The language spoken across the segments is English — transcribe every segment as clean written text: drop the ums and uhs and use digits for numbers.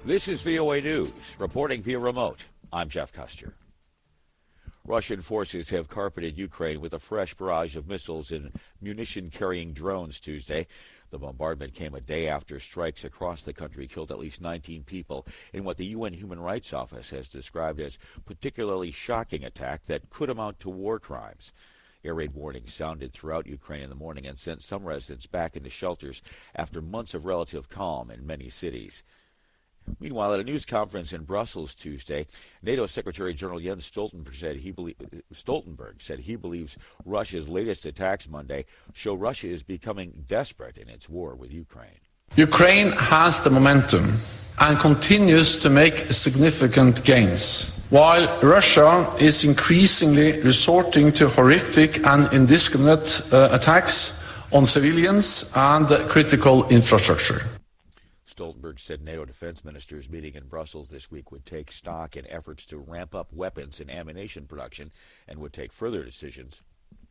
This is VOA News, reporting via remote. I'm Jeff Custer. Russian forces have carpeted Ukraine with a fresh barrage of missiles and munition-carrying drones Tuesday. The bombardment came a day after strikes across the country killed at least 19 people in what the UN Human Rights Office has described as particularly shocking attack that could amount to war crimes. Air raid warnings sounded throughout Ukraine in the morning and sent some residents back into shelters after months of relative calm in many cities. Meanwhile, at a news conference in Brussels Tuesday, NATO Secretary General Jens Stoltenberg said he believes Russia's latest attacks Monday show Russia is becoming desperate in its war with Ukraine. Ukraine has the momentum and continues to make significant gains, while Russia is increasingly resorting to horrific and indiscriminate attacks on civilians and critical infrastructure. Stoltenberg said NATO defense ministers meeting in Brussels this week would take stock in efforts to ramp up weapons and ammunition production and would take further decisions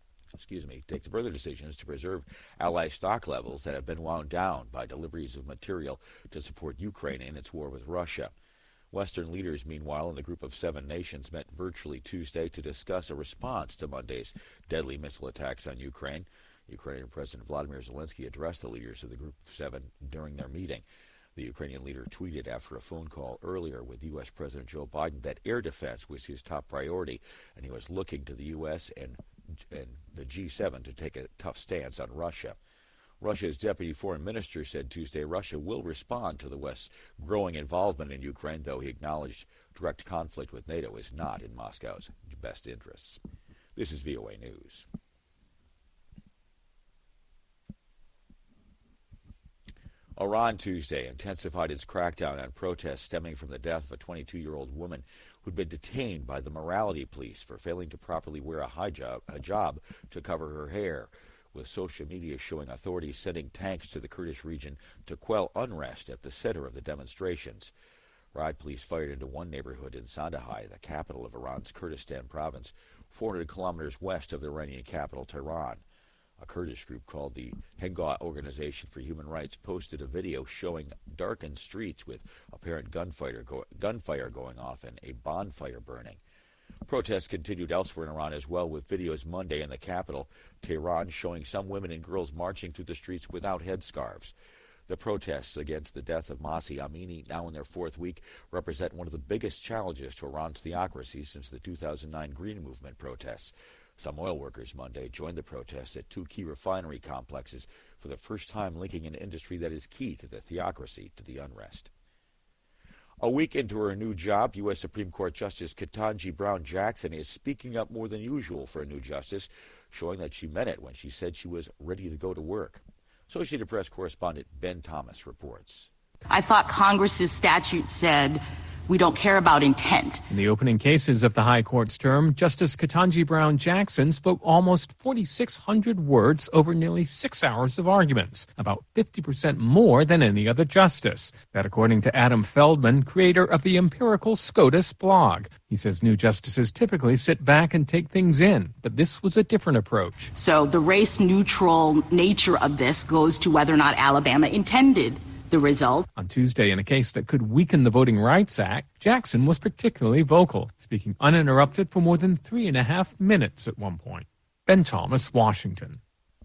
to preserve Allied stock levels that have been wound down by deliveries of material to support Ukraine in its war with Russia. Western leaders, meanwhile, in the group of 7 nations met virtually Tuesday to discuss a response to Monday's deadly missile attacks on Ukraine. Ukrainian President Vladimir Zelensky addressed the leaders of the group of 7 during their meeting. The Ukrainian leader tweeted after a phone call earlier with U.S. President Joe Biden that air defense was his top priority, and he was looking to the U.S. and the G7 to take a tough stance on Russia. Russia's deputy foreign minister said Tuesday Russia will respond to the West's growing involvement in Ukraine, though he acknowledged direct conflict with NATO is not in Moscow's best interests. This is VOA News. Iran Tuesday intensified its crackdown on protests stemming from the death of a 22-year-old woman who'd been detained by the morality police for failing to properly wear a hijab to cover her hair, with social media showing authorities sending tanks to the Kurdish region to quell unrest at the center of the demonstrations. Riot police fired into one neighborhood in Sandahai, the capital of Iran's Kurdistan province, 400 kilometers west of the Iranian capital, Tehran. A Kurdish group called the Henga Organization for Human Rights posted a video showing darkened streets with apparent gunfire going off and a bonfire burning. Protests continued elsewhere in Iran as well, with videos Monday in the capital, Tehran, showing some women and girls marching through the streets without headscarves. The protests against the death of Mahsa Amini, now in their 4th week, represent one of the biggest challenges to Iran's theocracy since the 2009 Green Movement protests. Some oil workers Monday joined the protests at 2 key refinery complexes for the first time, linking an industry that is key to the theocracy to the unrest. A week into her new job, U.S. Supreme Court Justice Ketanji Brown Jackson is speaking up more than usual for a new justice, showing that she meant it when she said she was ready to go to work. Associated Press correspondent Ben Thomas reports. I thought Congress's statute said we don't care about intent. In the opening cases of the High Court's term, Justice Ketanji Brown Jackson spoke almost 4,600 words over nearly 6 hours of arguments, about 50% more than any other justice. That according to Adam Feldman, creator of the Empirical SCOTUS blog. He says new justices typically sit back and take things in, but this was a different approach. So the race-neutral nature of this goes to whether or not Alabama intended the result. On Tuesday, in a case that could weaken the Voting Rights Act, Jackson was particularly vocal, speaking uninterrupted for more than 3.5 minutes at one point. Ben Thomas, Washington.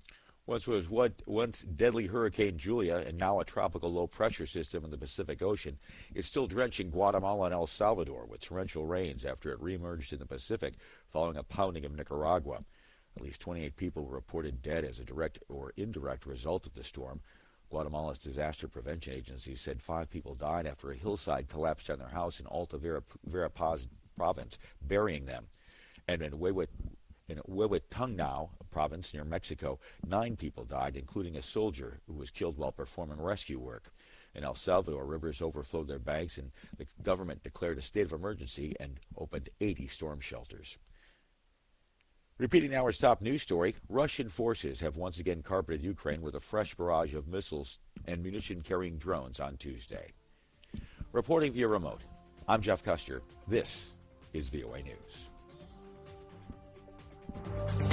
Once deadly Hurricane Julia and now a tropical low-pressure system in the Pacific Ocean is still drenching Guatemala and El Salvador with torrential rains after it reemerged in the Pacific following a pounding of Nicaragua. At least 28 people were reported dead as a direct or indirect result of the storm. Guatemala's Disaster Prevention Agency said 5 people died after a hillside collapsed on their house in Alta Verapaz province, burying them. And in Huehuetenango province near Mexico, 9 people died, including a soldier who was killed while performing rescue work. In El Salvador, rivers overflowed their banks, and the government declared a state of emergency and opened 80 storm shelters. Repeating the hour's top news story, Russian forces have once again carpeted Ukraine with a fresh barrage of missiles and munition-carrying drones on Tuesday. Reporting via remote, I'm Jeff Custer. This is VOA News.